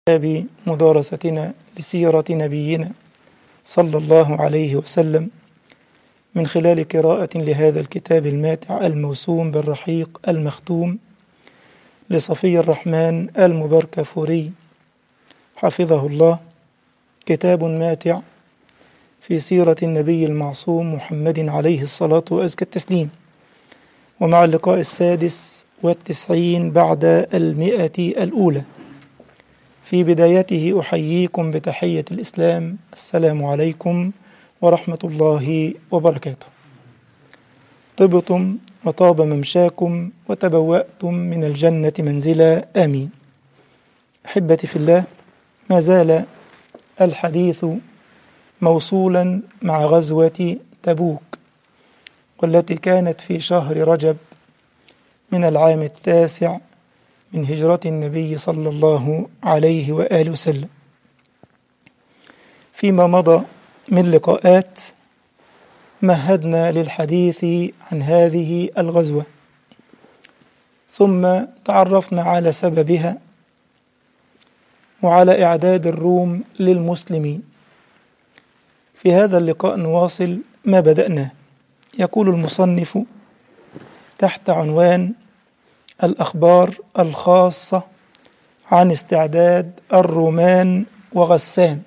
باب مدارستنا لسيرة نبينا صلى الله عليه وسلم من خلال قراءة لهذا الكتاب الماتع الموسوم بالرحيق المختوم لصفي الرحمن المباركفوري حفظه الله. كتاب ماتع في سيرة النبي المعصوم محمد عليه الصلاة وأزكى التسليم، ومع اللقاء 96 بعد 100 الأولى. في بدايته أحييكم بتحية الإسلام، السلام عليكم ورحمة الله وبركاته. طبتم وطاب ممشاكم وتبوأتم من الجنة منزلا، آمين. أحبتي في الله، ما زال الحديث موصولا مع غزوة تبوك، والتي كانت في شهر رجب من العام 9 من هجرة النبي صلى الله عليه وآله وسلم. فيما مضى من لقاءات مهدنا للحديث عن هذه الغزوة، ثم تعرفنا على سببها وعلى إعداد الروم للمسلمين. في هذا اللقاء نواصل ما بدأناه. يقول المصنف تحت عنوان الأخبار الخاصة عن استعداد الرومان وغسان.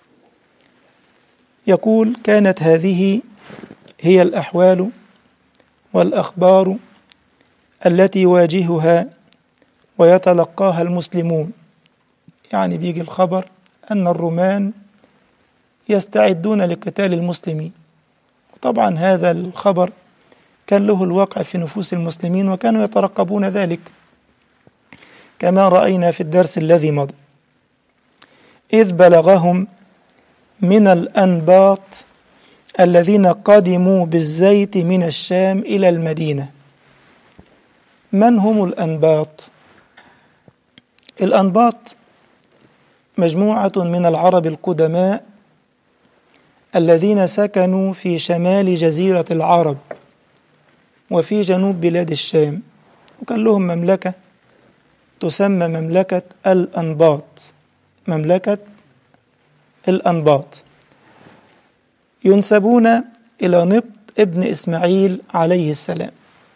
يقول: كانت هذه هي الأحوال والأخبار التي يواجهها ويتلقاها المسلمون. يعني بيجي الخبر أن الرومان يستعدون لقتال المسلمين، وطبعا هذا الخبر كان له الواقع في نفوس المسلمين وكانوا يترقبون ذلك كما رأينا في الدرس الذي مضى. إذ بلغهم من الأنباط الذين قدموا بالزيت من الشام إلى المدينة. من هم الأنباط؟ الأنباط مجموعة من العرب القدماء الذين سكنوا في شمال جزيرة العرب وفي جنوب بلاد الشام، وكان لهم مملكة تسمى مملكة الأنباط. مملكة الأنباط ينسبون إلى نبط ابن إسماعيل عليه السلام،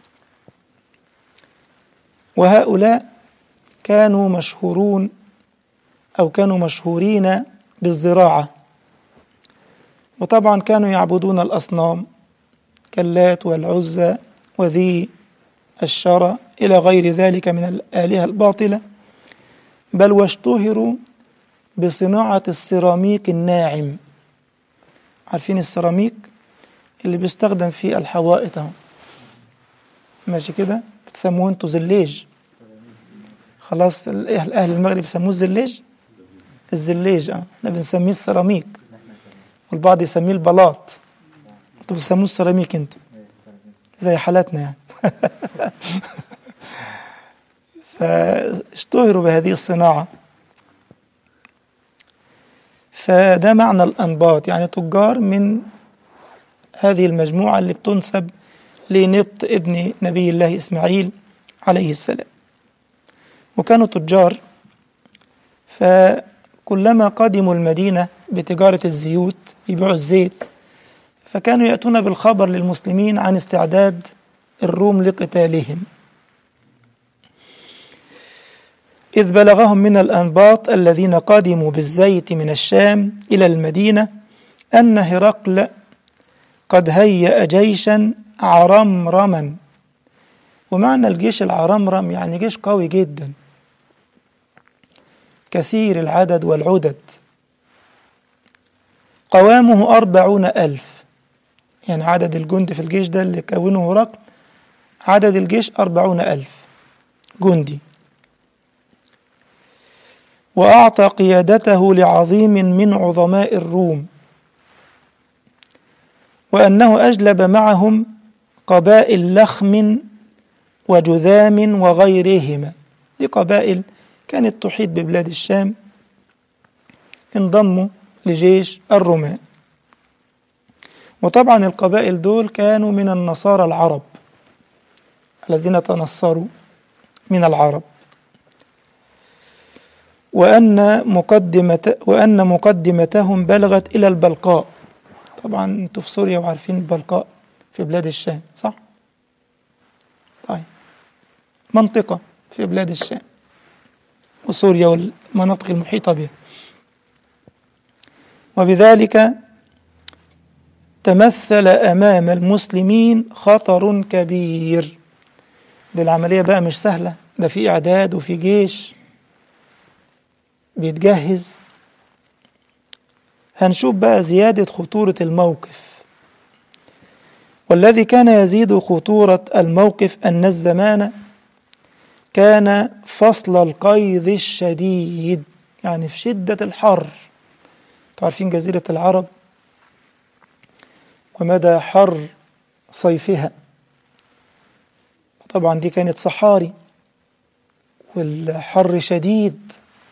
وهؤلاء كانوا مشهورين بالزراعة، وطبعا كانوا يعبدون الأصنام كاللات والعزى وذي الشرى إلى غير ذلك من الآلهة الباطلة، بل واشتهروا بصناعة السيراميك الناعم. عارفين السيراميك اللي بيستخدم في الحوائط اهو، ماشي كده، بتسموه انتوا زليج. خلاص أهل المغرب بيسموه الزليج احنا بنسميه السيراميك، والبعض يسميه البلاط، انتوا بتسموه السيراميك انتوا زي حالاتنا يعني. فاشتهروا بهذه الصناعة. فده معنى الأنباط، يعني تجار من هذه المجموعة اللي بتنسب لنبط ابن نبي الله إسماعيل عليه السلام، وكانوا تجار. فكلما قدموا المدينة بتجارة الزيوت يبيعوا الزيت، فكانوا يأتون بالخبر للمسلمين عن استعداد الروم لقتالهم. إذ بلغهم من الأنباط الذين قدموا بالزيت من الشام إلى المدينة أن هرقل قد هيأ جيشا عرمرما. ومعنى الجيش العرمرم يعني جيش قوي جدا كثير العدد والعدد، قوامه 40,000. يعني عدد الجند في الجيش ده اللي كونه هرقل، عدد الجيش 40,000 جندي. وأعطى قيادته لعظيم من عظماء الروم، وأنه أجلب معهم قبائل لخم وجذام وغيرهما. دي قبائل كانت تحيط ببلاد الشام، انضموا لجيش الرومان. وطبعا القبائل دول كانوا من النصارى العرب الذين تنصروا من العرب. وأن مقدمتهم بلغت إلى البلقاء. طبعا انتوا في سوريا وعارفين البلقاء في بلاد الشام، صح؟ طيب، منطقة في بلاد الشام وسوريا والمناطق المحيطة بها. وبذلك تمثل أمام المسلمين خطر كبير. دي العملية بقى مش سهلة، ده في إعداد وفي جيش بيتجهز. هنشوف بقى زيادة خطورة الموقف. والذي كان يزيد خطورة الموقف أن الزمان كان فصل القيظ الشديد، يعني في شدة الحر. تعرفين جزيرة العرب ومدى حر صيفها، طبعا دي كانت صحاري والحر شديد،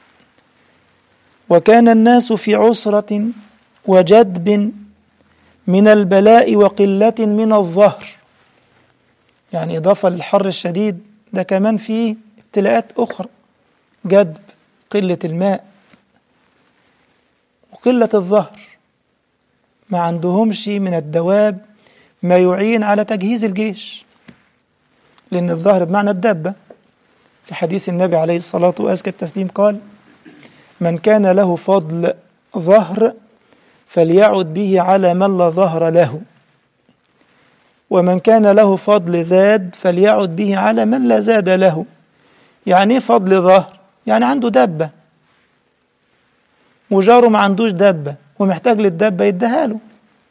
وكان الناس في عسرة وجدب من البلاء وقلة من الظهر. يعني إضافة للحر الشديد ده كمان فيه ابتلاءات أخرى، جدب، قلة الماء، وقلة الظهر. ما عندهمش من الدواب ما يعين على تجهيز الجيش، لأن الظهر بمعنى الدابة. في حديث النبي عليه الصلاة وأزكى التسليم قال: من كان له فضل ظهر فليعد به على من لا ظهر له، ومن كان له فضل زاد فليعد به على من لا زاد له. يعني ايه فضل ظهر؟ يعني عنده دابة وجاره ما عندوش دابة ومحتاج للدابة يديها له.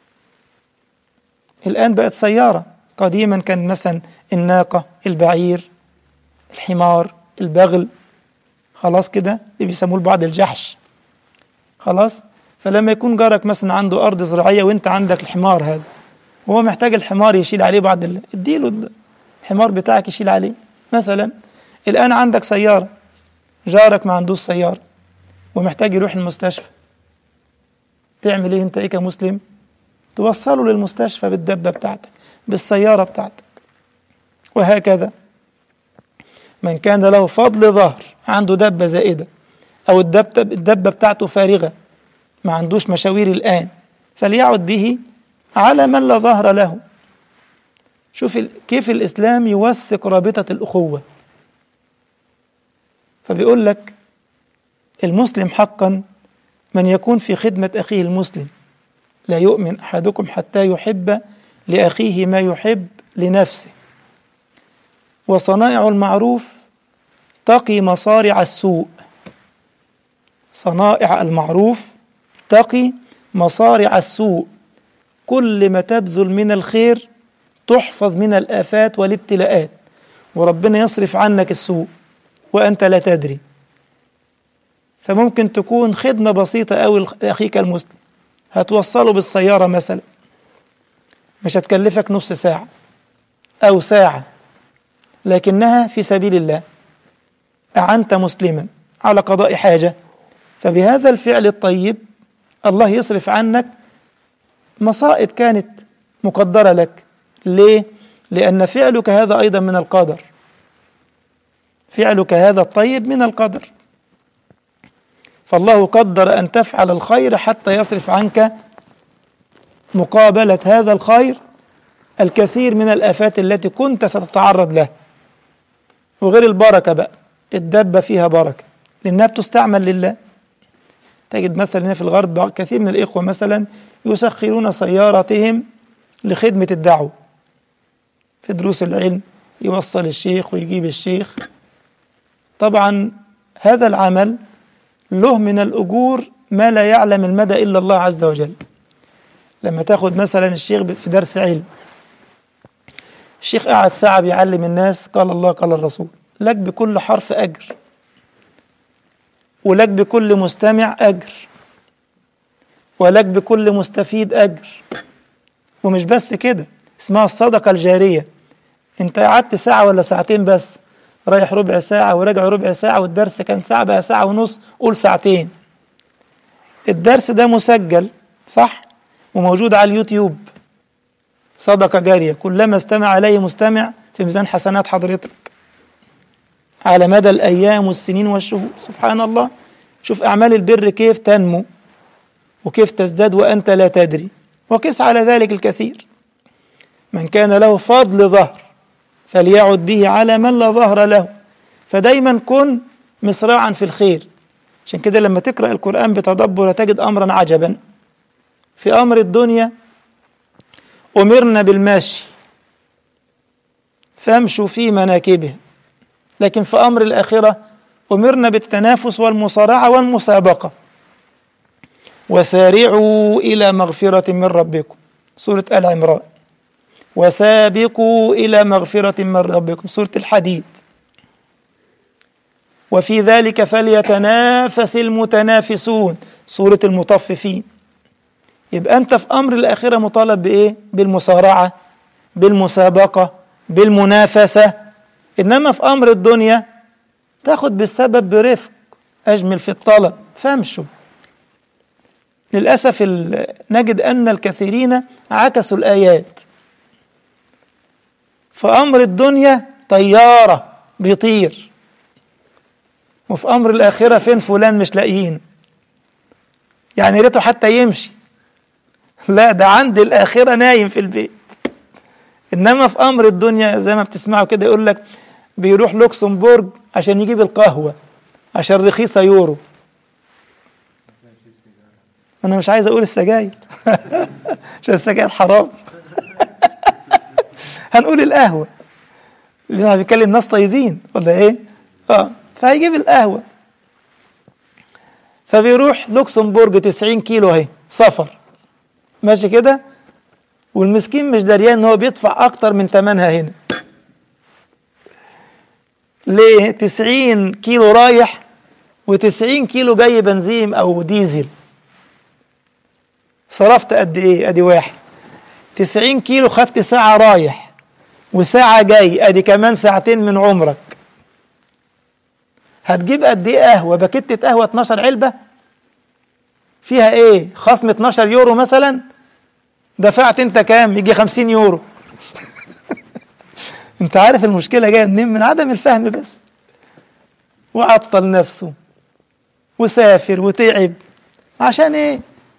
الآن بقت سيارة، قديما كان مثلا الناقة، البعير، الحمار، البغل، خلاص كده اللي بيسموه البعض الجحش. خلاص، فلما يكون جارك مثلا عنده أرض زراعية وانت عندك الحمار هذا، وهو محتاج الحمار يشيل عليه اديله الحمار بتاعك يشيل عليه مثلا. الآن عندك سيارة، جارك ما عندوش سيارة ومحتاج يروح المستشفى، تعمل ايه انت ايه كمسلم؟ توصله للمستشفى بالدبة بتاعتك، بالسيارة بتاعتك. وهكذا من كان له فضل ظهر، عنده دبة زائدة أو الدبة بتاعته فارغة، ما عندوش مشاوير الآن، فليعد به على من لا ظهر له. شوف كيف الإسلام يوثق رابطة الأخوة. فبيقول لك المسلم حقا من يكون في خدمة أخيه المسلم. لا يؤمن أحدكم حتى يحب لأخيه ما يحب لنفسه. وصنائع المعروف تقي مصارع السوء. صنائع المعروف تقي مصارع السوء. كل ما تبذل من الخير تحفظ من الآفات والابتلاءات، وربنا يصرف عنك السوء وأنت لا تدري. فممكن تكون خدمة بسيطة أوي لأخيك المسلم، هتوصله بالسيارة مثلا، مش هتكلفك نص ساعة أو ساعة، لكنها في سبيل الله، أعنت مسلما على قضاء حاجة. فبهذا الفعل الطيب الله يصرف عنك مصائب كانت مقدرة لك. ليه؟ لأن فعلك هذا أيضا من القدر، فعلك هذا الطيب من القدر. فالله قدر أن تفعل الخير حتى يصرف عنك مقابلة هذا الخير الكثير من الآفات التي كنت ستتعرض لها. وغير البركة بقى، الدبة فيها بركة لأنها بتستعمل لله. تجد مثلا في الغرب كثير من الإخوة مثلا يسخرون سياراتهم لخدمة الدعوة في دروس العلم، يوصل الشيخ ويجيب الشيخ. طبعا هذا العمل له من الأجور ما لا يعلم المدى إلا الله عز وجل. لما تاخد مثلا الشيخ في درس علم، الشيخ قعد ساعة بيعلم الناس قال الله قال الرسول، لك بكل حرف أجر، ولك بكل مستمع أجر، ولك بكل مستفيد أجر. ومش بس كده، اسمها الصدقة الجارية. انت قعدت ساعة ولا ساعتين بس، رايح ربع ساعة وراجع ربع ساعة، والدرس كان ساعة بقى ساعة ونص، قول ساعتين. الدرس ده مسجل صح وموجود على اليوتيوب، صدقة جارية كلما استمع عليه مستمع في ميزان حسنات حضرتك على مدى الأيام والسنين والشهور. سبحان الله، شوف أعمال البر كيف تنمو وكيف تزداد وأنت لا تدري، وقس على ذلك الكثير. من كان له فضل ظهر فليعد به على من لا ظهر له. فدايما كن مسرعا في الخير. عشان كده لما تقرأ القرآن بتدبر تجد أمرا عجبا. في أمر الدنيا أمرنا بالمشي فامشوا في مناكبه، لكن في أمر الآخرة أمرنا بالتنافس والمصارعة والمسابقة. وسارعوا إلى مغفرة من ربكم، سورة آل عمران. وسابقوا إلى مغفرة من ربكم، سورة الحديد. وفي ذلك فليتنافس المتنافسون، سورة المطففين. يبقى أنت في أمر الآخرة مطالب بإيه؟ بالمصارعة، بالمسابقة، بالمنافسة. إنما في أمر الدنيا تاخد بالسبب برفق، أجمل في الطلب فامشوا. للأسف نجد أن الكثيرين عكسوا الآيات. في أمر الدنيا طيارة بيطير، وفي أمر الآخرة فين فلان مش لاقيين، يعني ريته حتى يمشي، لا ده عند الآخرة نايم في البيت. إنما في أمر الدنيا زي ما بتسمعوا كده يقول لك بيروح لوكسمبورج عشان يجيب القهوة عشان رخيصة يورو. أنا مش عايز أقول السجاير عشان السجاير حرام هنقول القهوة، اللي بيتكلم ناس طيبين ولا إيه؟ فهيجيب القهوة. فبيروح لوكسمبورج 90 كيلو اهي سفر ماشي كده، والمسكين مش دريان ان هو بيدفع اكتر من ثمنها هنا. ليه؟ 90 كيلو رايح و90 كيلو جاي بنزين او ديزل. صرفت قد ايه؟ ادي واحد. 90 كيلو خدت ساعة رايح وساعة جاي، ادي كمان ساعتين من عمرك. هتجيب قد ايه قهوة؟ باكيتة قهوة 12 علبة فيها ايه؟ خصم 12 يورو مثلا، دفعت انت كام؟ يجي 50 يورو انت عارف المشكلة جاية منين؟ من عدم الفهم بس. وعطل نفسه وسافر وتعب عشان ايه؟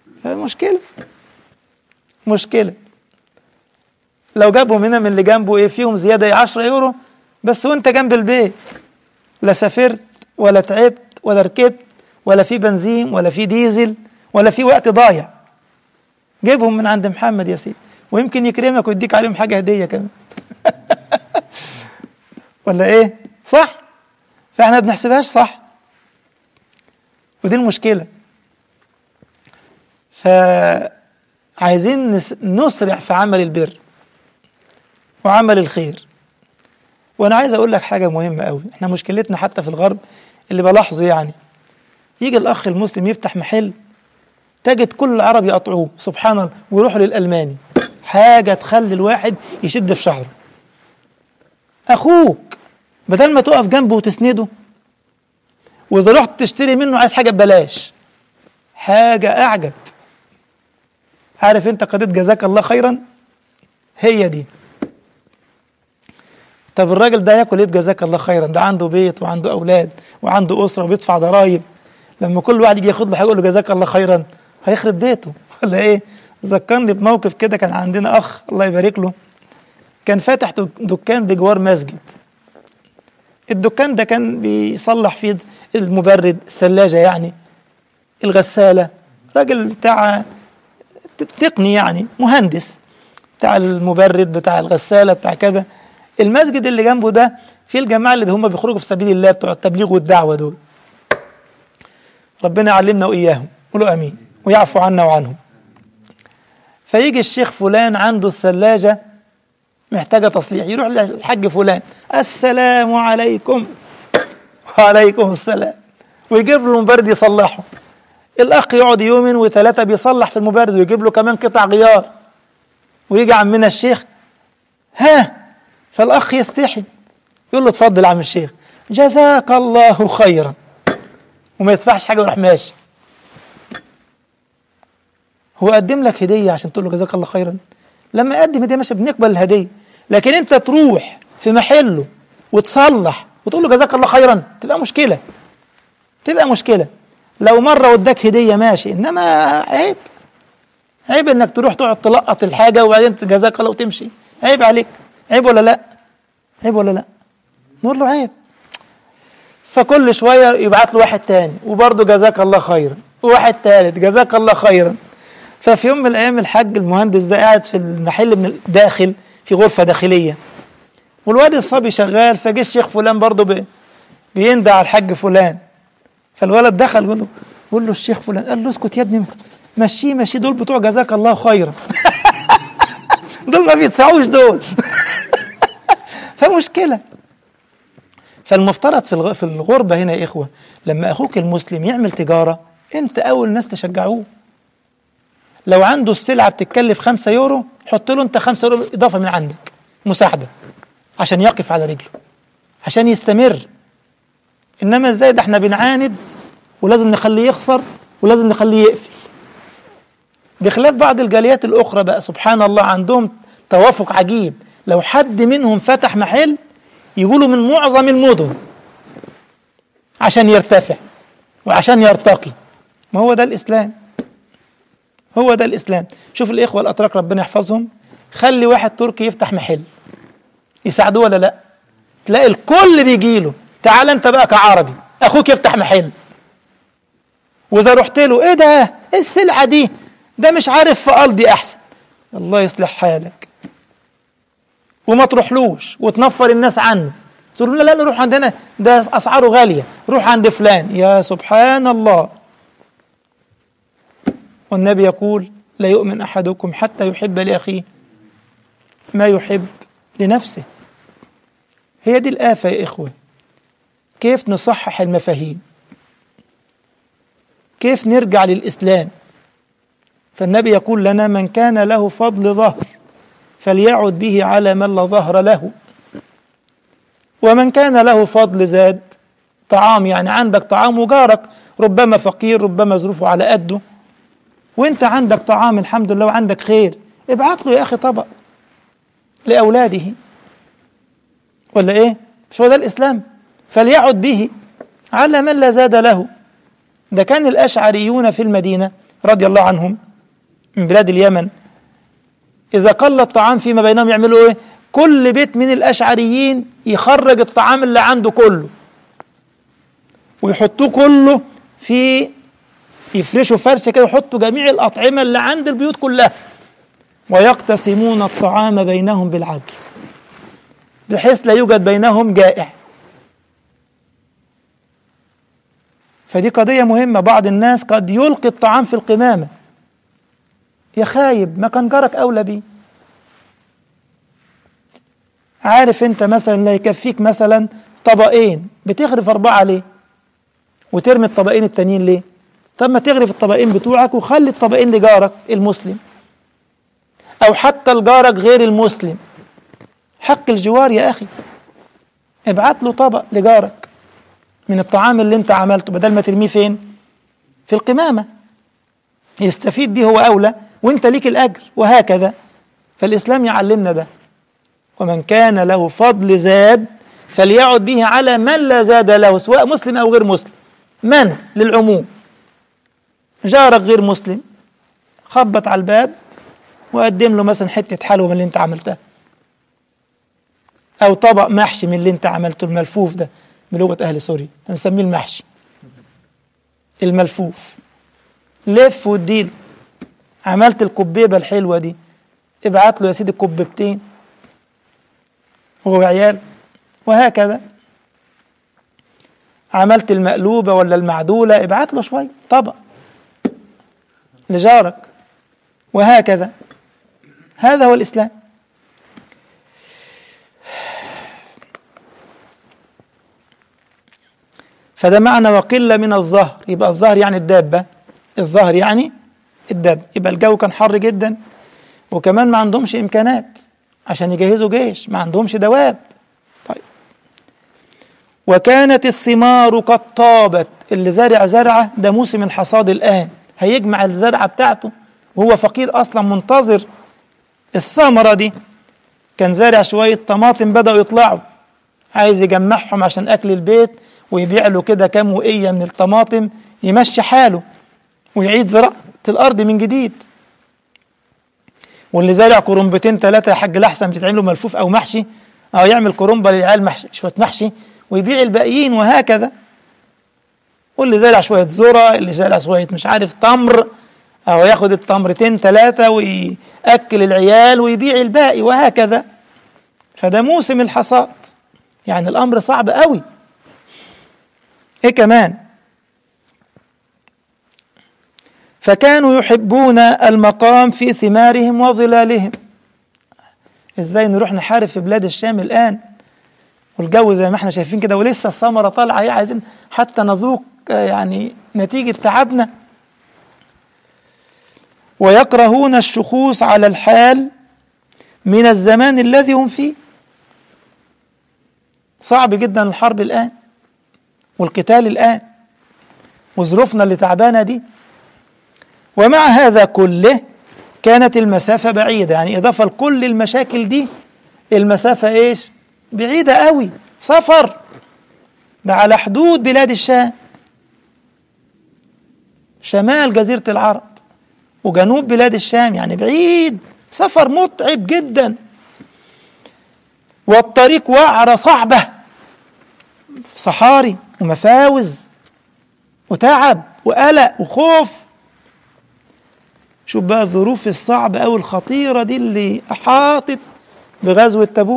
مشكلة. لو جابهم هنا من اللي جنبه ايه فيهم زيادة 10 يورو بس، وانت جنب البيت لا سافرت ولا تعبت ولا ركبت ولا في بنزين ولا في ديزل ولا في وقت ضايع. جيبهم من عند محمد يا سيدي، ويمكن يكرمك ويديك عليهم حاجة هدية كمان ولا ايه؟ صح؟ فاحنا بنحسبهاش صح، ودي المشكلة. فعايزين نسرع في عمل البر وعمل الخير. وانا عايز اقول لك حاجة مهمة قوي. احنا مشكلتنا حتى في الغرب اللي بلاحظه، يعني يجي الاخ المسلم يفتح محل تجد كل العرب يقطعوه سبحان الله ويروحوا للألماني. حاجة تخلي الواحد يشد في شعره. أخوك بدل ما تقف جنبه وتسنده، وإذا رحت تشتري منه عايز حاجة ببلاش، حاجة أعجب. عارف أنت قضية جزاك الله خيرا؟ هي دي. طب الراجل ده ياكل إيه بجزاك الله خيرا؟ ده عنده بيت وعنده أولاد وعنده أسرة وبيدفع ضرايب. لما كل واحد يجي ياخد له حاجة يقول له جزاك الله خيرا، هيخرب بيته ولا ايه؟ ذكرني بموقف كده. كان عندنا اخ الله يبارك له كان فاتح دكان بجوار مسجد. الدكان ده كان بيصلح فيه المبرد، الثلاجة يعني، الغسالة. راجل بتاع تقني يعني، مهندس بتاع المبرد بتاع الغسالة بتاع كذا. المسجد اللي جنبه ده فيه الجماعة اللي هم بيخرجوا في سبيل الله بتوع التبليغ والدعوة دول. ربنا يعلمنا وإياهم، قولوا أمين، ويعفو عنا وعنهم. فيجي الشيخ فلان عنده الثلاجة محتاجة تصليح، يروح للحاج فلان، السلام عليكم. وعليكم السلام. ويجيب له المبرد يصلحه. الأخ يقعد يومين وثلاثة بيصلح في المبرد ويجيب له كمان قطع غيار. ويجي عمنا الشيخ فالأخ يستحي يقول له اتفضل عم الشيخ جزاك الله خيرا، وما يدفعش حاجة ويروح ماشي. هو قدم لك هدية عشان تقول له جزاك الله خيرا. لما يقدم هدية ماشي بنقبل الهدية، لكن انت تروح في محله وتصلح وتقول له جزاك الله خيرا، تبقى مشكلة. لو مرة وداك هدية ماشي، إنما عيب، عيب إنك تروح تقعد تلقط الحاجة وبعدين جزاك الله وتمشي. عيب عليك، عيب ولا لا؟ عيب ولا لا؟ نقول له عيب. فكل شوية يبعت له واحد تاني وبرضه جزاك الله خيرا، وواحد تالت جزاك الله خيرا. ففي يوم من الأيام الحاج المهندس ده قاعد في المحل من الداخل في غرفة داخلية، والواد الصبي شغال، فجه الشيخ فلان برضه بيندى على الحاج فلان. فالولد دخل يقول له الشيخ فلان، قال له اسكت يا ابني، مشي دول بتوع جزاك الله خيرا. دول ما بيدفعوش دول. فمشكلة. فالمفترض في الغربة هنا يا إخوة، لما أخوك المسلم يعمل تجارة أنت أول ناس تشجعوه. لو عنده السلعة بتتكلف 5 يورو، حط له أنت 5 يورو إضافة من عندك، مساعدة عشان يقف على رجله، عشان يستمر. إنما إزاي ده احنا بنعاند ولازم نخليه يخسر ولازم نخليه يقفل. بخلاف بعض الجاليات الأخرى بقى سبحان الله عندهم توافق عجيب، لو حد منهم فتح محل يقولوا من معظم المدن عشان يرتفع وعشان يرتقي. ما هو ده الإسلام، هو ده الإسلام. شوف الإخوة الأتراك ربنا يحفظهم، خلي واحد تركي يفتح محل يساعدوه ولا لا؟ تلاقي الكل بيجيله، تعال أنت بقى كعربي أخوك يفتح محل، وإذا رحت له إيه ده؟ إيه السلعة دي؟ ده مش عارف في قلبي أحسن. الله يصلح حالك. وما تروحلوش وتنفر الناس عنه، تقول له لا نروح عندنا ده أسعاره غالية، روح عند فلان. يا سبحان الله. والنبي يقول لا يؤمن أحدكم حتى يحب لأخيه ما يحب لنفسه. هي دي الآفة يا إخوة. كيف نصحح المفاهيم؟ كيف نرجع للإسلام؟ فالنبي يقول لنا من كان له فضل ظهر فليعد به على من لا ظهر له، ومن كان له فضل زاد طعام، يعني عندك طعام وجارك ربما فقير ربما ظروفه على قده، وانت عندك طعام الحمد لله وعندك خير، ابعت له يا أخي طبق لأولاده، ولا إيه؟ مش هو ده الإسلام؟ فليعد به على من لا زاد له. ده كان الأشعريون في المدينة رضي الله عنهم من بلاد اليمن، إذا قل الطعام فيما بينهم يعملوا إيه؟ كل بيت من الأشعريين يخرج الطعام اللي عنده كله ويحطوه كله في، يفرشوا فرشة كده ويحطوا جميع الأطعمة اللي عند البيوت كلها، ويقتسمون الطعام بينهم بالعدل بحيث لا يوجد بينهم جائع. فدي قضية مهمة. بعض الناس قد يلقي الطعام في القمامة، يا خايب ما كان جارك أولى بيه. عارف انت مثلا لا يكفيك مثلا طبقين، بتغرف 4 ليه؟ وترمي الطبقين التانيين ليه؟ طب ما تغرف الطبقين بتوعك وخلي الطبقين لجارك المسلم، أو حتى لجارك غير المسلم. حق الجوار يا أخي، ابعت له طبق لجارك من الطعام اللي انت عملته بدل ما ترميه فين؟ في القمامة. يستفيد به هو أولى وانت ليك الأجر، وهكذا. فالإسلام يعلمنا ده. ومن كان له فضل زاد فليعد به على من لا زاد له، سواء مسلم أو غير مسلم. من للعموم. جارك غير مسلم خبط على الباب وقدم له مثلا حتة حلوى من اللي انت عملتها، أو طبق محشي من اللي انت عملته، الملفوف ده بلغة أهل سوريا نسميه المحشي، الملفوف. لف واديله. عملت الكبيبة الحلوة دي، ابعت له يا سيدي كبيبتين هو وعيال، وهكذا. عملت المقلوبة ولا المعدولة، ابعت له شوية طبق لجارك، وهكذا. هذا هو الإسلام. فده معنى وقلة من الظهر. يبقى الظهر يعني الدابة، الظهر يعني الدابة. يبقى الجو كان حر جدا، وكمان ما عندهمش إمكانات عشان يجهزوا جيش، ما عندهمش دواب. طيب. وكانت الثمار قد طابت. اللي زارع زرعة ده موسم الحصاد الآن، هيجمع الزرعة بتاعته وهو فقير أصلا منتظر الثمرة دي. كان زارع شوية طماطم بدأوا يطلعوا، عايز يجمعهم عشان أكل البيت ويبيع له كده كام وقية من الطماطم يمشي حاله ويعيد زراعة الأرض من جديد. واللي زارع كرنبتين 3 يا حاج الأحسن بتتعمل له ملفوف أو محشي، أو يعمل كرنبة للعيال محشي شوية محشي ويبيع الباقيين، وهكذا. واللي زارع شوية ذرة، اللي زارع شوية مش عارف تمر، أو ياخد التمرتين 3 ويأكل العيال ويبيع الباقي، وهكذا. فده موسم الحصاد، يعني الأمر صعب قوي. إيه كمان؟ فكانوا يحبون المقام في ثمارهم وظلالهم. إزاي نروح نحارب في بلاد الشام الآن والجو زي ما احنا شايفين كده، ولسه الثمرة طالعة، هي عايزين حتى نذوق يعني نتيجة تعبنا. ويكرهون الشخوص على الحال من الزمان الذي هم فيه. صعب جدا الحرب الآن والقتال الآن وظروفنا اللي تعبانة دي. ومع هذا كله كانت المسافة بعيدة، يعني إضافة لكل المشاكل دي المسافة إيش؟ بعيدة قوي، سفر. ده على حدود بلاد الشام، شمال جزيرة العرب وجنوب بلاد الشام، يعني بعيد، سفر متعب جدا. والطريق وعرة صعبة، صحاري ومفاوز وتعب وقلق وخوف. شوف بقى الظروف الصعبة أو الخطيرة دي اللي أحاطت بغزوة تبوك.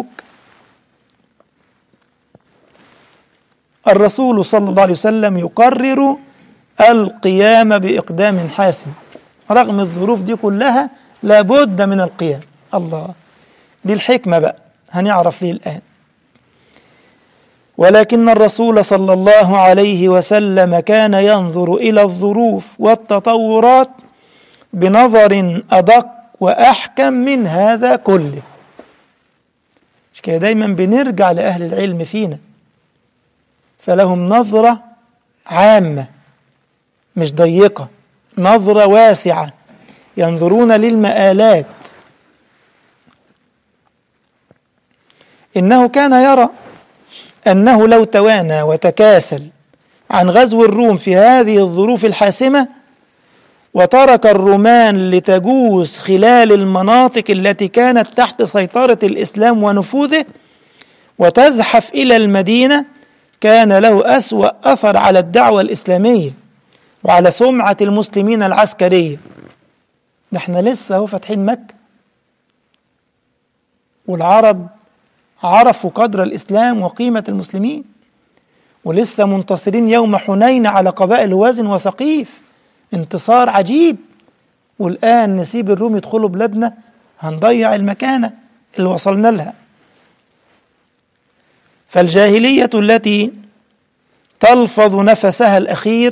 الرسول صلى الله عليه وسلم يقرر القيام بإقدام حاسم رغم الظروف دي كلها، لابد من القيام. الله، دي الحكمة بقى، هنعرف ليه الآن. ولكن الرسول صلى الله عليه وسلم كان ينظر إلى الظروف والتطورات بنظر أدق وأحكم من هذا كله. مش كده دايما بنرجع لأهل العلم فينا، فلهم نظرة عامة مش ضيقة، نظرة واسعة، ينظرون للمآلات. إنه كان يرى أنه لو توانى وتكاسل عن غزو الروم في هذه الظروف الحاسمة وترك الرومان لتجوز خلال المناطق التي كانت تحت سيطرة الإسلام ونفوذه وتزحف إلى المدينة، كان له أسوأ أثر على الدعوة الإسلامية وعلى سمعة المسلمين العسكرية. نحن لسه هو فاتحين مكة، والعرب عرفوا قدر الإسلام وقيمة المسلمين، ولسه منتصرين يوم حنين على قبائل هوازن وثقيف، انتصار عجيب. والآن نسيب الروم يدخلوا بلادنا، هنضيع المكانة اللي وصلنا لها. فالجاهلية التي تلفظ نفسها الأخير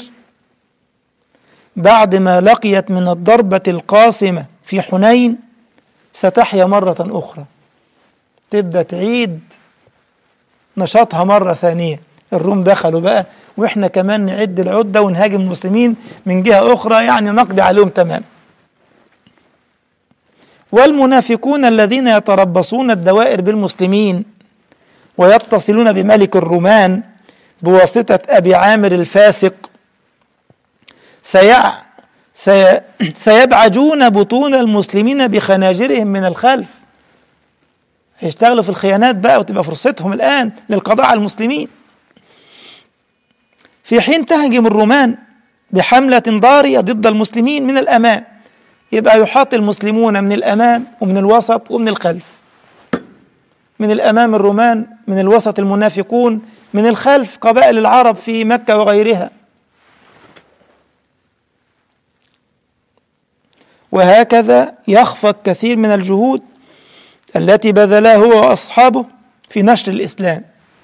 بعد ما لقيت من الضربة القاصمة في حنين ستحيا مرة أخرى، تبدأ تعيد نشاطها مرة ثانية. الروم دخلوا بقى، وإحنا كمان نعد العدة ونهاجم المسلمين من جهة أخرى، يعني نقضي عليهم تمام. والمنافقون الذين يتربصون الدوائر بالمسلمين ويتصلون بملك الرومان بواسطة أبي عامر الفاسق سيبعجون بطون المسلمين بخناجرهم من الخلف. هيشتغلوا في الخيانات بقى، وتبقى فرصتهم الآن للقضاء على المسلمين. في حين تهجم الرومان بحملة ضارية ضد المسلمين من الأمام، يبقى يحاط المسلمون من الأمام ومن الوسط ومن الخلف. من الأمام الرومان، من الوسط المنافقون، من الخلف قبائل العرب في مكة وغيرها. وهكذا يخفق كثير من الجهود التي بذلها هو وأصحابه في نشر الإسلام،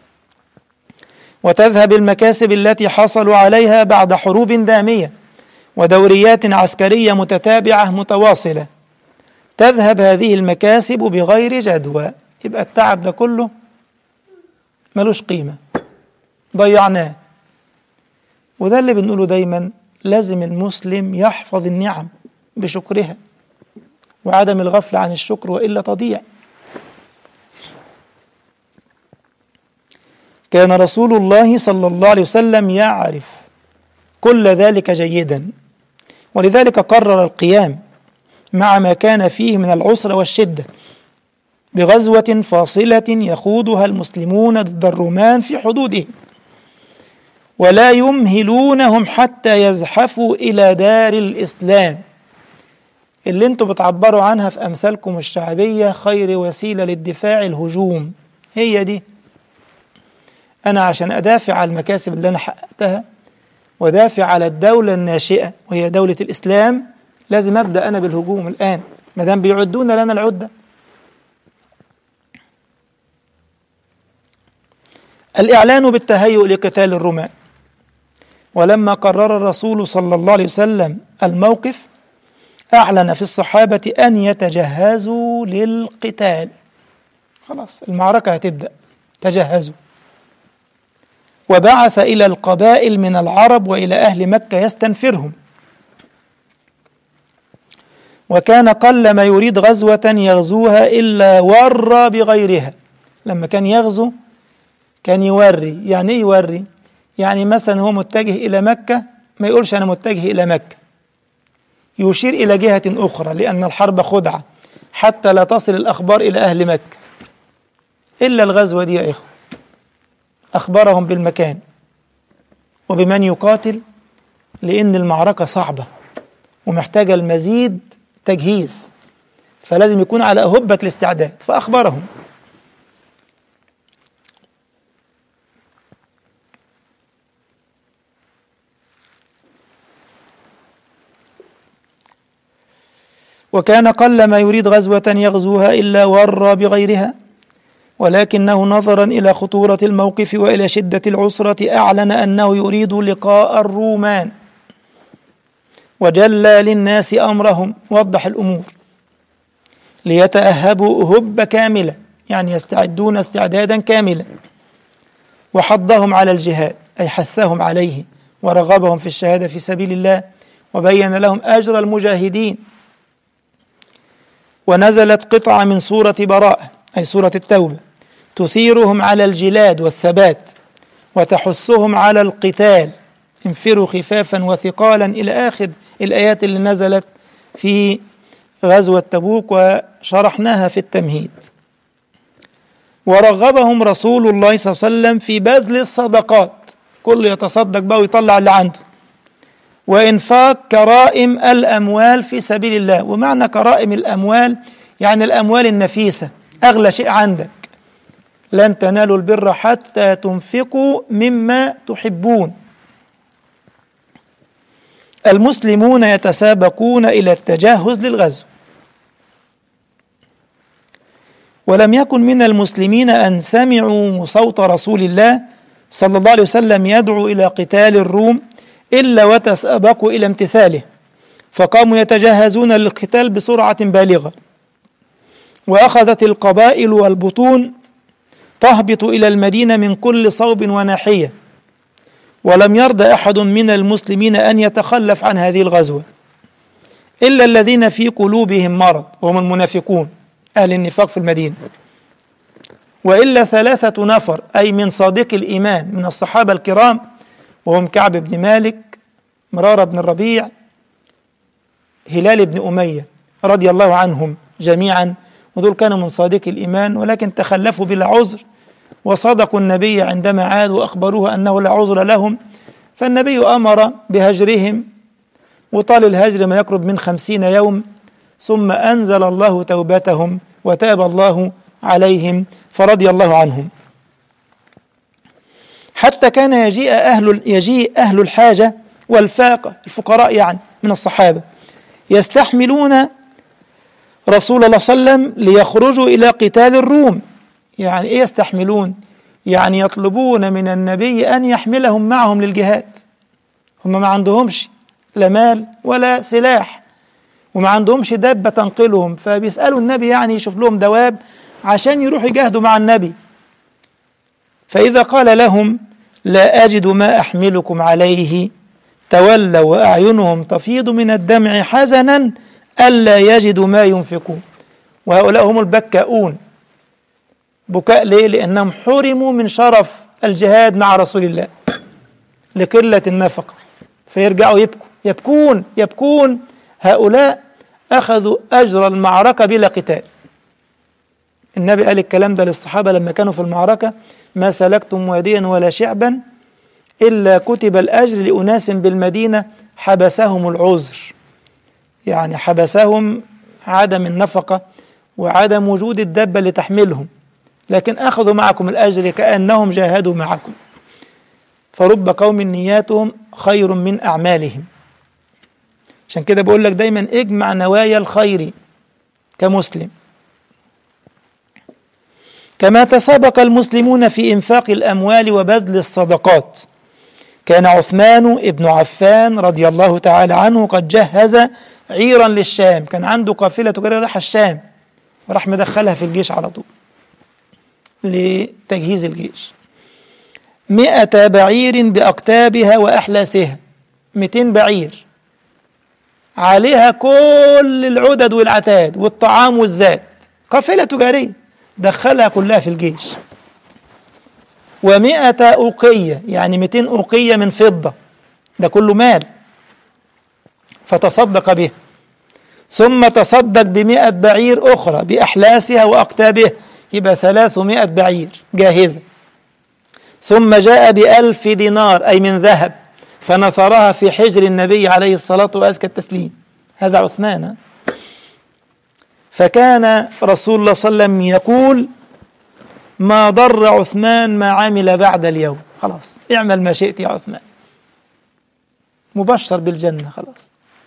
وتذهب المكاسب التي حصلوا عليها بعد حروب دامية ودوريات عسكرية متتابعة متواصلة. تذهب هذه المكاسب بغير جدوى، يبقى التعب ده كله ملوش قيمة، ضيعناه. وده اللي بنقوله دايما، لازم المسلم يحفظ النعم بشكرها وعدم الغفلة عن الشكر، وإلا تضيع. كان رسول الله صلى الله عليه وسلم يعرف كل ذلك جيدا، ولذلك قرر القيام مع ما كان فيه من العسر والشدة بغزوة فاصلة يخوضها المسلمون ضد الرومان في حدودهم، ولا يمهلونهم حتى يزحفوا إلى دار الإسلام، اللي انتوا بتعبروا عنها في أمثالكم الشعبية خير وسيلة للدفاع الهجوم. هي دي، أنا عشان أدافع على المكاسب اللي أنا حققتها ودافع على الدولة الناشئة وهي دولة الإسلام، لازم أبدأ أنا بالهجوم الآن ما دام بيعدون لنا العدة. الإعلان بالتهيؤ لقتال الرومان. ولما قرر الرسول صلى الله عليه وسلم الموقف أعلن في الصحابة أن يتجهزوا للقتال. خلاص المعركة هتبدأ، تجهزوا. وبعث إلى القبائل من العرب وإلى أهل مكة يستنفرهم، وكان قل ما يريد غزوة يغزوها إلا ورى بغيرها. لما كان يغزو كان يوري. يعني إيه يوري؟ يعني مثلا هو متجه إلى مكة ما يقولش أنا متجه إلى مكة، يشير إلى جهة أخرى، لأن الحرب خدعة حتى لا تصل الأخبار إلى أهل مكة. إلا الغزوة دي يا إخوة أخبرهم بالمكان وبمن يقاتل، لأن المعركة صعبة ومحتاجة المزيد تجهيز، فلازم يكون على أهبة الاستعداد. فأخبرهم. وكان قل ما يريد غزوة يغزوها إلا ورى بغيرها، ولكنه نظرا إلى خطورة الموقف وإلى شدة العسرة أعلن أنه يريد لقاء الرومان، وجلى للناس أمرهم، وضح الأمور ليتأهبوا هبة كاملة، يعني يستعدون استعدادا كاملا. وحضهم على الجهاد، أي حثهم عليه ورغبهم في الشهادة في سبيل الله، وبين لهم أجر المجاهدين. ونزلت قطعة من سورة براءة أي سورة التوبة تثيرهم على الجلاد والثبات وتحثهم على القتال، انفروا خفافا وثقالا إلى آخر الآيات اللي نزلت في غزوة تبوك وشرحناها في التمهيد. ورغبهم رسول الله صلى الله عليه وسلم في بذل الصدقات، كل يتصدق بقى ويطلع اللي عنده، وإنفاق كرائم الأموال في سبيل الله. ومعنى كرائم الأموال يعني الأموال النفيسة، أغلى شيء عندك. لن تنالوا البر حتى تنفقوا مما تحبون. المسلمون يتسابقون إلى التجهز للغزو، ولم يكن من المسلمين أن سمعوا صوت رسول الله صلى الله عليه وسلم يدعو إلى قتال الروم إلا وتسابقوا إلى امتثاله، فقاموا يتجهزون للقتال بسرعة بالغة. وأخذت القبائل والبطون تهبط إلى المدينة من كل صوب وناحية، ولم يرضى أحد من المسلمين أن يتخلف عن هذه الغزوة إلا الذين في قلوبهم مرض، وهم المنافقون أهل النفاق في المدينة. وإلا 3 نفر أي من صادق الإيمان من الصحابة الكرام، وهم كعب بن مالك، مرارة بن الربيع، هلال بن أمية رضي الله عنهم جميعا، ودول كانوا من صادق الإيمان ولكن تخلفوا بلا عذر، وصدقوا النبي عندما عادوا وأخبروه أنه لا عذر لهم، فالنبي أمر بهجرهم، وطال الهجر ما يقرب من 50 يوم، ثم أنزل الله توبتهم وتاب الله عليهم فرضي الله عنهم. حتى كان يجيء أهل الحاجة والفاقة، الفقراء يعني من الصحابة، يستحملون رسول الله صلى الله عليه وسلم ليخرجوا إلى قتال الروم. يعني إيه يستحملون؟ يعني يطلبون من النبي أن يحملهم معهم للجهاد. هم ما عندهمش لا مال ولا سلاح، وما عندهمش دابة تنقلهم، فبيسألوا النبي يعني يشوف لهم دواب عشان يروحوا يجاهدوا مع النبي. فإذا قال لهم لا أجد ما أحملكم عليه تولوا وأعينهم تفيض من الدمع حزنا ألا يجدوا ما ينفقون. وهؤلاء هم البكاؤون. بكاء ليه؟ لأنهم حرموا من شرف الجهاد مع رسول الله لقلة النفقة، فيرجعوا يبكون. هؤلاء أخذوا أجر المعركة بلا قتال. النبي قال الكلام ده للصحابة لما كانوا في المعركة: ما سلكتم واديا ولا شعبا إلا كتب الأجر لأناس بالمدينة حبسهم العذر، يعني حبسهم عدم النفقة وعدم وجود الدابة اللي تحملهم، لكن أخذوا معكم الأجر كأنهم جاهدوا معكم. فرب قوم نياتهم خير من أعمالهم. عشان كده بقول لك دايما اجمع نوايا الخير كمسلم. كما تسابق المسلمون في إنفاق الأموال وبذل الصدقات، كان عثمان ابن عفان رضي الله تعالى عنه قد جهز عيرا للشام، كان عنده قافلة تجارية راح الشام وراح مدخلها في الجيش على طول لتجهيز الجيش. 100 بعير بأقتابها وأحلاسها، 200 بعير عليها كل العدد والعتاد والطعام والزاد، قافلة تجارية دخلها كلها في الجيش. 100 أوقية، يعني 200 أوقية من فضة، ده كله مال، فتصدق به. ثم تصدق ب100 بعير أخرى بأحلاسها وأقتابها، يبقى 300 بعير جاهزة. ثم جاء ب1000 دينار أي من ذهب فنثرها في حجر النبي عليه الصلاة وأزكى التسليم. هذا عثمان. فكان رسول الله صلى الله عليه وسلم يقول: ما ضر عثمان ما عمل بعد اليوم. خلاص اعمل ما شئت يا عثمان، مبشر بالجنة خلاص.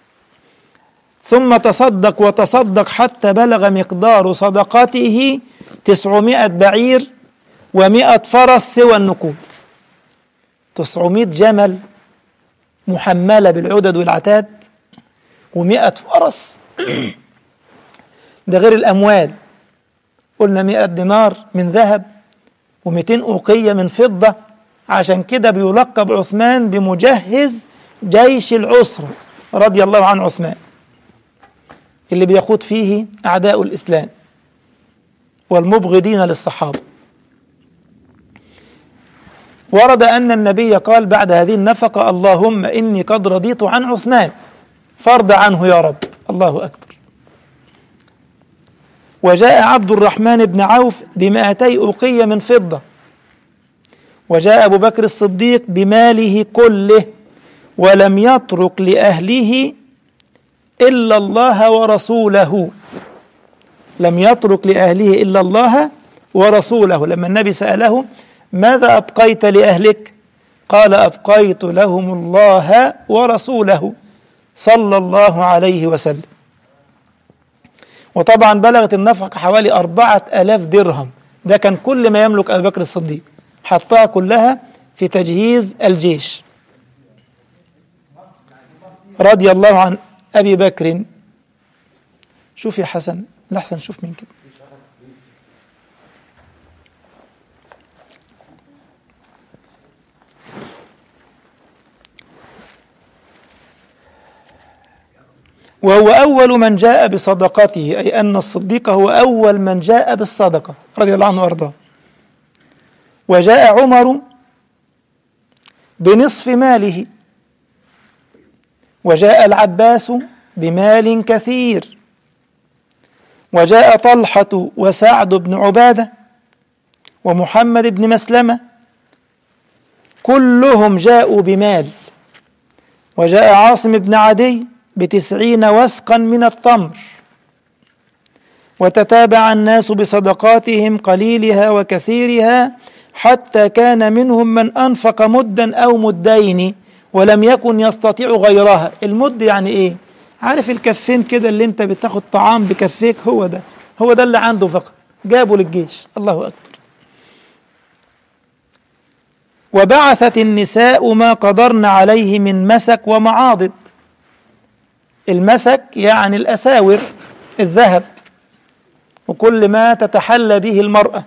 ثم تصدق وتصدق حتى بلغ مقدار صدقته 900 بعير و100 فرس سوى النقود. 900 جمل محملة بالعدد والعتاد و100 فرس ده غير الأموال، قلنا 100 دينار من ذهب و200 أوقية من فضة. عشان كده بيلقب عثمان بمجهز جيش العسرة رضي الله عن عثمان، اللي بيخوض فيه أعداء الإسلام والمبغضين للصحابة. ورد أن النبي قال بعد هذه النفقة: اللهم إني قد رضيت عن عثمان فارض عنه يا رب. الله أكبر. وجاء عبد الرحمن بن عوف ب200 أوقية من فضة، وجاء أبو بكر الصديق بماله كله، ولم يترك لأهله إلا الله ورسوله. لم يترك لأهله إلا الله ورسوله. لما النبي سأله: ماذا أبقيت لأهلك؟ قال: أبقيت لهم الله ورسوله صلى الله عليه وسلم. وطبعا بلغت النفقة حوالي 4000 درهم، ده كان كل ما يملك أبو بكر الصديق، حطها كلها في تجهيز الجيش رضي الله عن أبي بكر. شوف يا حسن، لحسن شوف من كده. وهو أول من جاء بصدقته، أي أن الصديق هو أول من جاء بالصدقة رضي الله عنه وأرضاه. وجاء عمر بنصف ماله، وجاء العباس بمال كثير، وجاء طلحة وسعد بن عبادة ومحمد بن مسلمة، كلهم جاءوا بمال. وجاء عاصم بن عدي ب90 وسقا من التمر. وتتابع الناس بصدقاتهم قليلها وكثيرها، حتى كان منهم من أنفق مدا أو مدين ولم يكن يستطيع غيرها. المد يعني إيه؟ عارف الكفين كده اللي انت بتاخد طعام بكفيك، هو ده اللي عنده فقط، جابوا للجيش. الله أكبر. وبعثت النساء ما قدرن عليه من مسك ومعاضد. المسك يعني الأساور، الذهب وكل ما تتحلى به المرأة،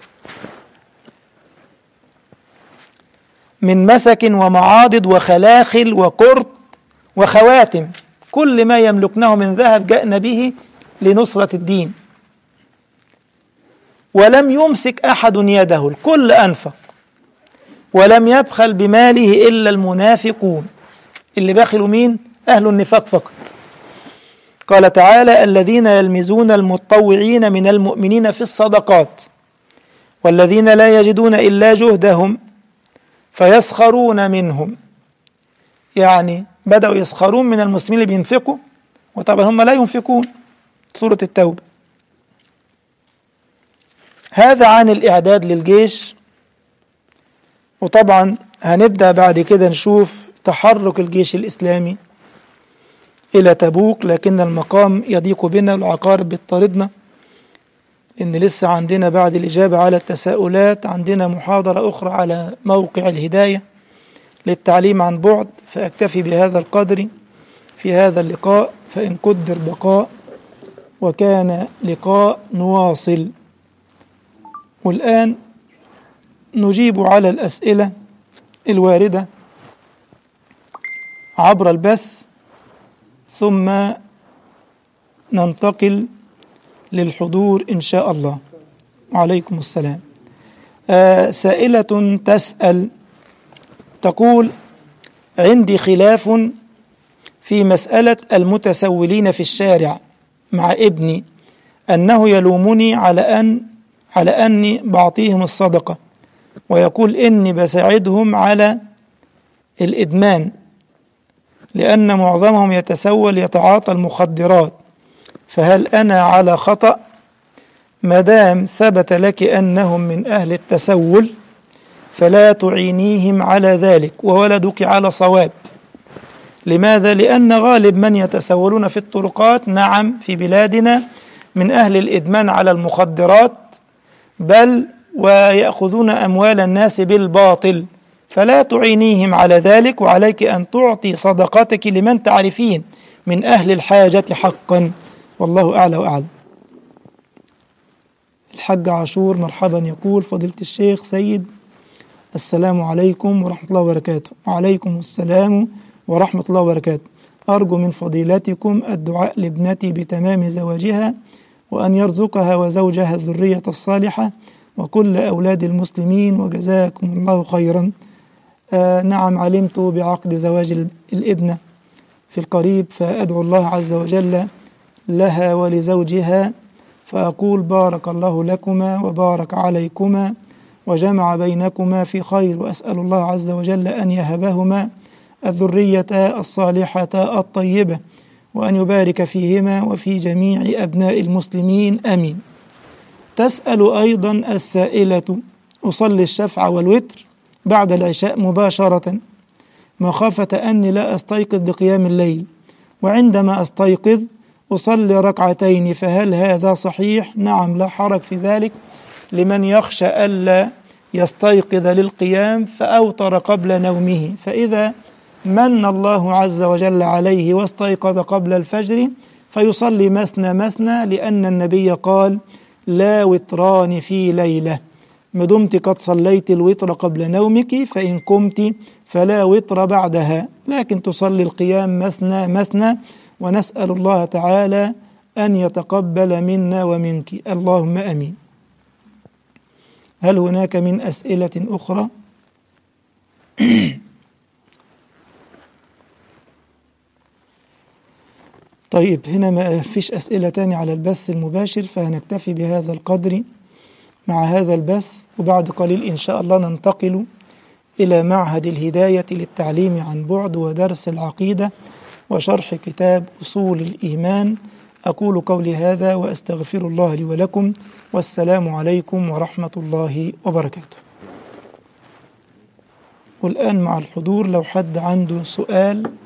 من مسك ومعاضد وخلاخل وقرط وخواتم، كل ما يملكنه من ذهب جاءنا به لنصرة الدين. ولم يمسك أحد يده، الكل أنفق، ولم يبخل بماله إلا المنافقون. اللي بخلوا مين؟ أهل النفاق فقط. قال تعالى: الذين يلمزون المتطوعين من المؤمنين في الصدقات والذين لا يجدون إلا جهدهم فيسخرون منهم. يعني بدأوا يسخرون من المسلمين اللي بينفقوا، وطبعا هم لا ينفقون. سورة التوبة. هذا عن الإعداد للجيش. وطبعا هنبدأ بعد كده نشوف تحرك الجيش الإسلامي إلى تبوك، لكن المقام يضيق بنا والعقارب بتطاردنا، لأن لسه عندنا بعد الإجابة على التساؤلات عندنا محاضرة أخرى على موقع الهداية للتعليم عن بعد، فأكتفي بهذا القدر في هذا اللقاء، فإن قدر بقاء وكان لقاء نواصل. والآن نجيب على الأسئلة الواردة عبر البث، ثم ننتقل للحضور إن شاء الله. وعليكم السلام. سائلة تسأل تقول: عندي خلاف في مسألة المتسولين في الشارع مع ابني، أنه يلومني على أني بعطيهم الصدقة، ويقول إني بساعدهم على الإدمان، لأن معظمهم يتسول يتعاطى المخدرات، فهل أنا على خطأ؟ مادام ثبت لك أنهم من أهل التسول فلا تعينيهم على ذلك، وولدك على صواب. لماذا؟ لأن غالب من يتسولون في الطرقات نعم في بلادنا من أهل الإدمان على المخدرات، بل ويأخذون أموال الناس بالباطل، فلا تعينيهم على ذلك، وعليك أن تعطي صدقاتك لمن تعرفين من أهل الحاجة حقا، والله أعلى وأعلم. الحاج عاشور مرحبا، يقول: فضيلة الشيخ سيد، السلام عليكم ورحمة الله وبركاته. وعليكم السلام ورحمة الله وبركاته. أرجو من فضيلتكم الدعاء لابنتي بتمام زواجها، وأن يرزقها وزوجها الذرية الصالحة وكل أولاد المسلمين، وجزاكم الله خيرا. نعم، علمت بعقد زواج الابنة في القريب، فأدعو الله عز وجل لها ولزوجها، فأقول: بارك الله لكما وبارك عليكما وجمع بينكما في خير، وأسأل الله عز وجل أن يهبهما الذرية الصالحة الطيبة، وأن يبارك فيهما وفي جميع أبناء المسلمين، آمين. تسأل أيضا السائلة: أصلي الشفع والوتر بعد العشاء مباشرة مخافة أني لا أستيقظ بقيام الليل، وعندما أستيقظ أصلي ركعتين، فهل هذا صحيح؟ نعم، لا حرج في ذلك لمن يخشى ألا يستيقظ للقيام فأوتر قبل نومه، فإذا من الله عز وجل عليه واستيقظ قبل الفجر فيصلي مثنى مثنى، لأن النبي قال: لا وتران في ليلة. ما دمت قد صليت الوتر قبل نومك فإن قمت فلا وتر بعدها، لكن تصلي القيام مثنى مثنى، ونسأل الله تعالى أن يتقبل منا ومنك، اللهم أمين. هل هناك من أسئلة أخرى؟ طيب، هنا ما فيش أسئلة تاني على البث المباشر، فهنكتفي بهذا القدر مع هذا البث، وبعد قليل إن شاء الله ننتقل إلى معهد الهداية للتعليم عن بعد ودرس العقيدة وشرح كتاب أصول الإيمان. أقول قولي هذا وأستغفر الله لي ولكم، والسلام عليكم ورحمة الله وبركاته. والآن مع الحضور، لو حد عنده سؤال